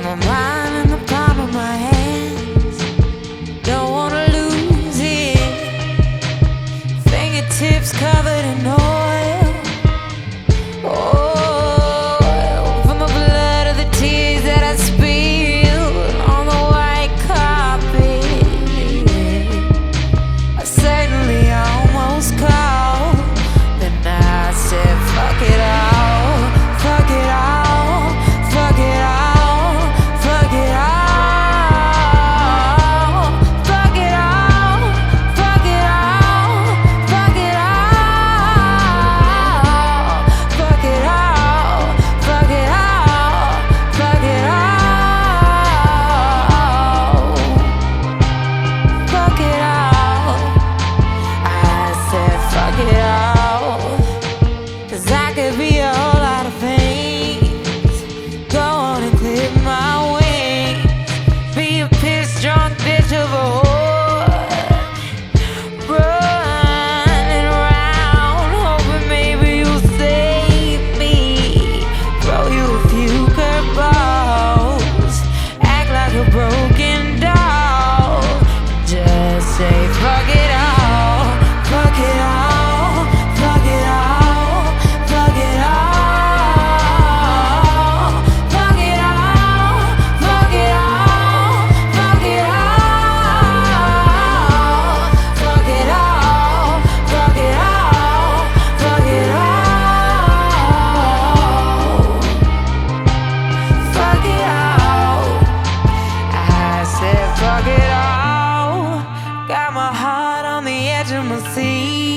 my mind in the palm of my hands. Don't wanna lose it. Fingertips covered in oil. Oil from the blood of the tears that I spilled on the white carpet. I certainly almost called. Then I said, fuck it all, fuck it all, fuck it all, fuck it all, fuck it all, fuck it all, fuck it all, fuck it all, fuck it all, fuck it all, fuck it all. I said, fuck it all. 'Cause I could be a whole lot of things. Go on and clip my wings. Be a pissed drunk bitch of a whore. Running around, hoping maybe you'll save me. Throw you a few curveballs. Act like a broken doll. Just say fuck it all, fuck it all, fuck it all, fuck it all, fuck it all, fuck it all, fuck it all, fuck it all, fuck it all, fuck it all, fuck it all. I said fuck it all. Got my heart on the edge of my seat.